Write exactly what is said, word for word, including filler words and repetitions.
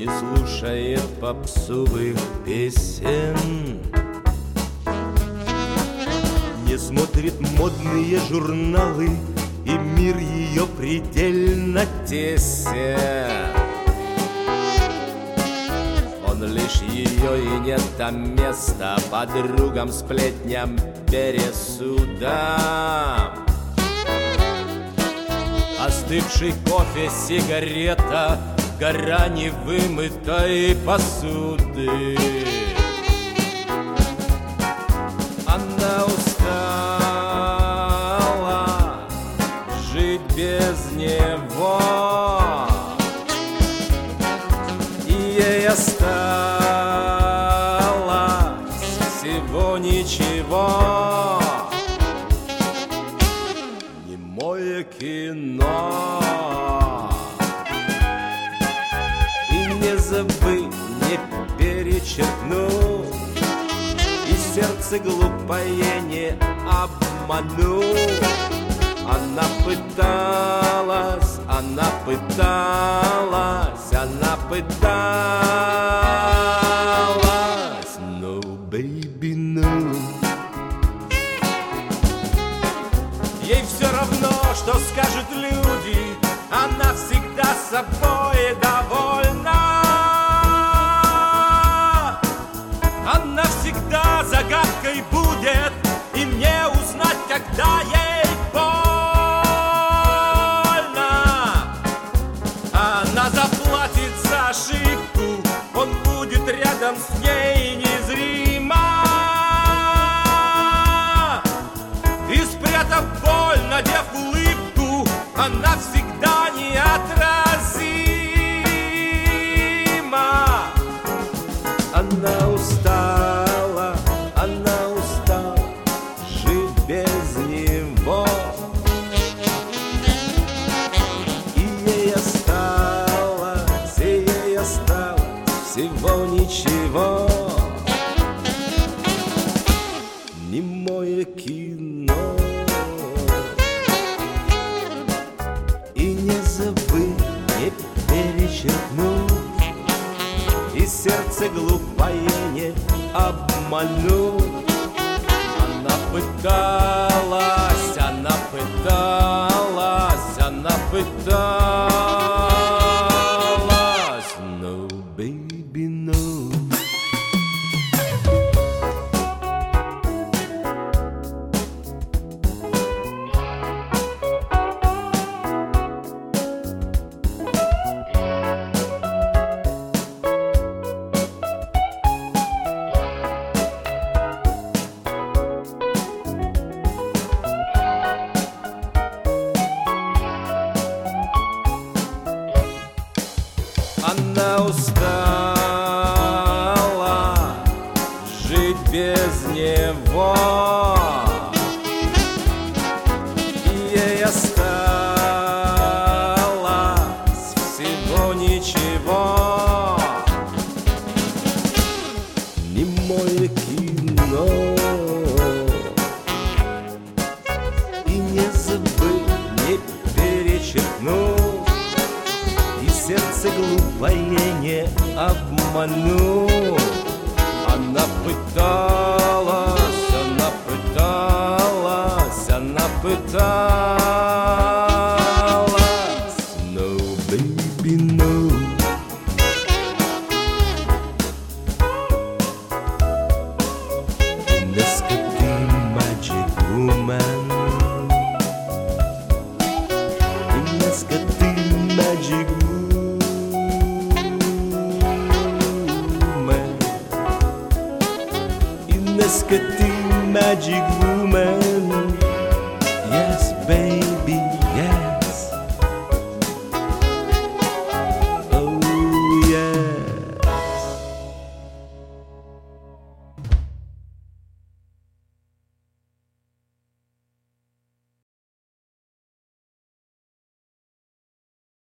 не слушает попсовых песен, не смотрит модные журналы, и мир ее предельно тесен. Он лишь ее и нет там места подругам, сплетням, пересудам. Остывший кофе, сигарета, гора невымытой посуды. Она устала жить без него, и ей осталось всего ничего. Немое кино. И не забыть, не перечеркнуть, и сердце глупое не обмануть. Она пыталась, она пыталась, она пыталась. No, baby, no. Ей все равно, что скажут люди, она всегда собой довольна. Она всегда загадкой будет, и мне узнать, когда ей больно. Она заплатит за ошибку, он будет рядом с ней незримо. И спрятав боль, надев улыбку, она всегда неотразима. Она устала, она устала жить без него, и ей осталось, и ей осталось всего ничего. Немое кино. И не забыть, не перечеркнуть, и сердце глупое не обмануть. Она пыталась, она пыталась, она пыталась. No, baby, no. Она устала жить без него, и ей осталось всего ничего. Немое кино. И не забыть, не перечеркнуть, и сердце глупое не обмануть. Она пыталась, она пыталась, она пыталась. No, baby, no. Inneska ты magic woman, Inneska ты magic woman, Inneska ты magic woman.